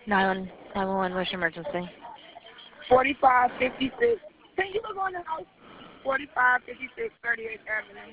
911, what's your emergency? 4556. Can you look on the house? 4556 38th Avenue.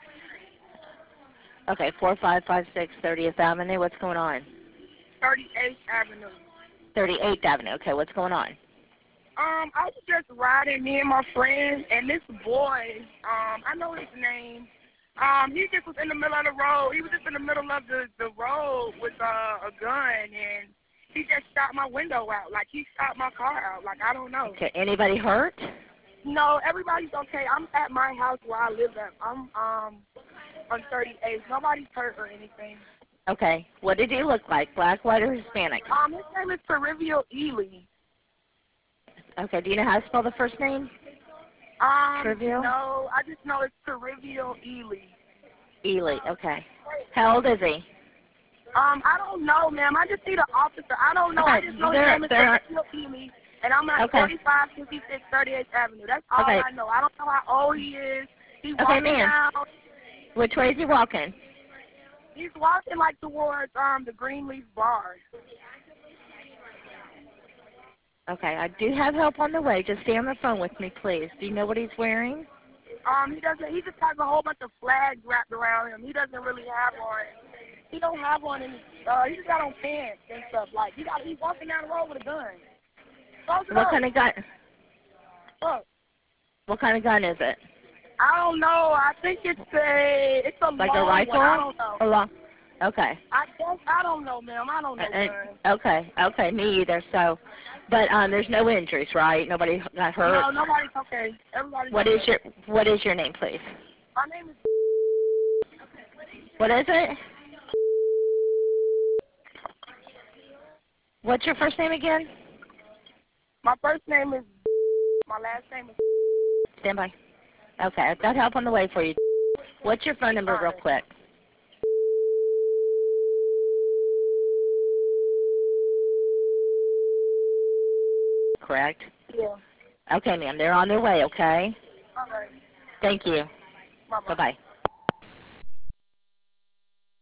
Okay, 4556 30th Avenue. What's going on? 38th Avenue. 38th Avenue. Okay, what's going on? I was just riding, me and my friend, and this boy, I know his name. He just was in the middle of the road. He was just in the middle of the road with a gun, and he just shot my window out. Like, he shot my car out. Like, I don't know. Okay, anybody hurt? No, everybody's okay. I'm at my house where I live at. I'm on 38th. Nobody's hurt or anything. Okay, what did he look like? Black, white, or Hispanic? His name is Perivio Ely. Okay, do you know how to spell the first name? Trivial? No, I just know it's Perivio Ely. Ely, okay. How old is he? I don't know, ma'am. I just see the officer. I don't know. Okay, I just know his name is Perivio Ely, and I'm at 4556 38th Avenue. That's all I know. I don't know how old he is. He's walking down. Which way is he walking? He's walking like towards the Greenleaf Bar. Okay, I do have help on the way. Just stay on the phone with me, please. Do you know what he's wearing? He doesn't. He just has a whole bunch of flags wrapped around him. He doesn't really have on. He don't have on any. He just got on pants and stuff. Like he's walking down the road with a gun. What kind of gun? What? What kind of gun is it? I don't know. I think it's a like long a rifle. One. I don't know. A long. Okay. I don't know, ma'am. I don't know. Okay, me either. So, but there's no injuries, right? Nobody got hurt. No, nobody's okay. Everybody's What okay. What is your name, please? My name is. What is it? What's your first name again? My first name is. My last name is. Stand by. Okay, I've got help on the way for you. What's your phone number, real quick? Correct? Yeah. Okay, ma'am. They're on their way, okay? All right. Thank you. Bye-bye. Bye-bye.